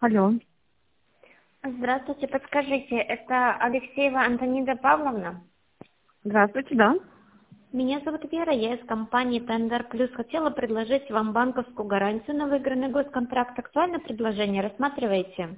Алло. Здравствуйте, подскажите, это Алексеева Антонида Павловна? Здравствуйте, да. Меня зовут Вера, я из компании Tender Plus. Хотела предложить вам банковскую гарантию на выигранный госконтракт. Актуальное предложение, рассматриваете?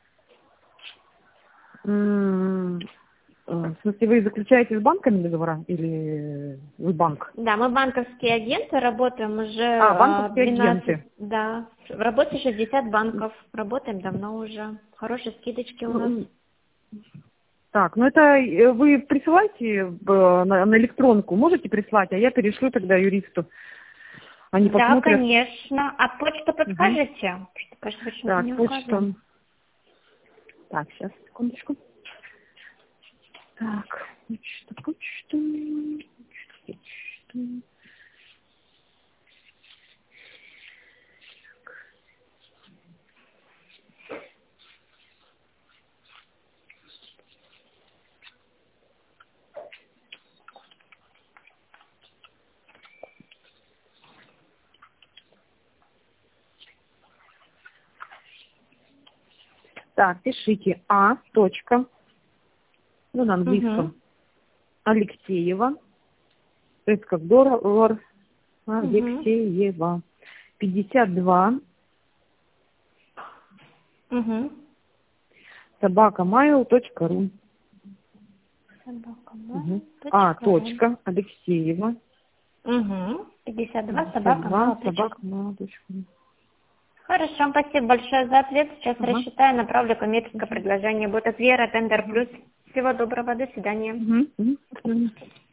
В смысле, вы заключаете с банками договора или вы банк? Да, мы банковские агенты, работаем уже Банковские 12, агенты. да, в работе 60 банков, работаем давно уже, хорошие скидочки у нас. Так, ну это вы присылайте на электронку, можете прислать, а я перешлю тогда юристу. Они Да, посмотрят. конечно. А почту Мгм. подскажете? Что, кажется, почему-то Так, не указано. почта. Так, сейчас, секундочку. Так, почта. Так, пишите точка, ну, на Угу. английском, Алексеева, это как доллар, Угу. Алексеева, 52, Угу. собакамайл.ру. Угу. Собакамайл.ру. Точка, Алексеева, Угу. 52 52, собакамайл.ру. собакамайл.ру. Хорошо, спасибо большое за ответ. Сейчас Ага. рассчитаю, направлю коммерческое предложение. Будет от Вера, Тендер Плюс. Всего доброго, до свидания. Угу. Угу.